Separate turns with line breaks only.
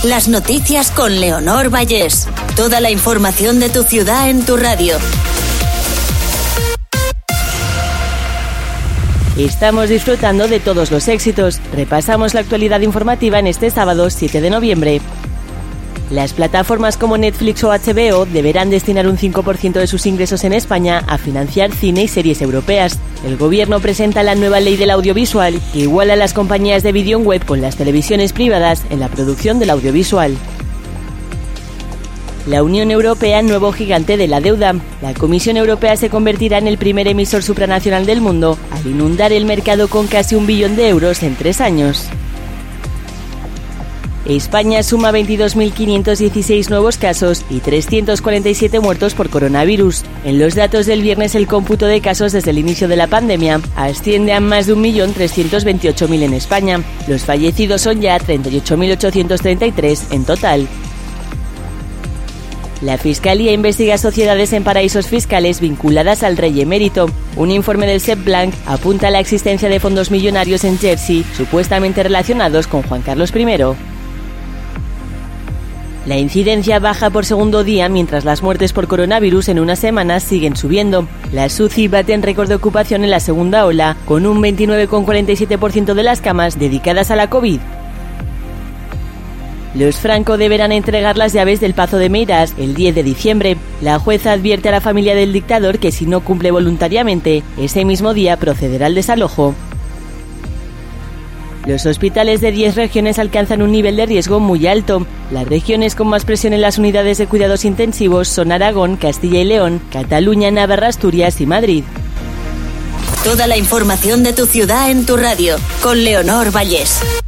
Las noticias con Leonor Vallés. Toda la información de tu ciudad en tu radio.
Estamos disfrutando de todos los éxitos. Repasamos la actualidad informativa en este sábado 7 de noviembre. Las plataformas como Netflix o HBO deberán destinar un 5% de sus ingresos en España a financiar cine y series europeas. El gobierno presenta la nueva ley del audiovisual, que iguala a las compañías de vídeo en web con las televisiones privadas en la producción del audiovisual. La Unión Europea, nuevo gigante de la deuda. La Comisión Europea se convertirá en el primer emisor supranacional del mundo al inundar el mercado con casi 1 billón de euros en 3 años. España suma 22.516 nuevos casos y 347 muertos por coronavirus. En los datos del viernes, el cómputo de casos desde el inicio de la pandemia asciende a más de 1.328.000 en España. Los fallecidos son ya 38.833 en total. La Fiscalía investiga sociedades en paraísos fiscales vinculadas al rey emérito. Un informe del Sepp Blanc apunta a la existencia de fondos millonarios en Jersey, supuestamente relacionados con Juan Carlos I. La incidencia baja por segundo día, mientras las muertes por coronavirus en unas semanas siguen subiendo. Las UCI baten récord de ocupación en la segunda ola, con un 29,47% de las camas dedicadas a la COVID. Los Franco deberán entregar las llaves del Pazo de Meirás el 10 de diciembre. La jueza advierte a la familia del dictador que si no cumple voluntariamente, ese mismo día procederá al desalojo. Los hospitales de 10 regiones alcanzan un nivel de riesgo muy alto. Las regiones con más presión en las unidades de cuidados intensivos son Aragón, Castilla y León, Cataluña, Navarra, Asturias y Madrid.
Toda la información de tu ciudad en tu radio, con Leonor Vallés.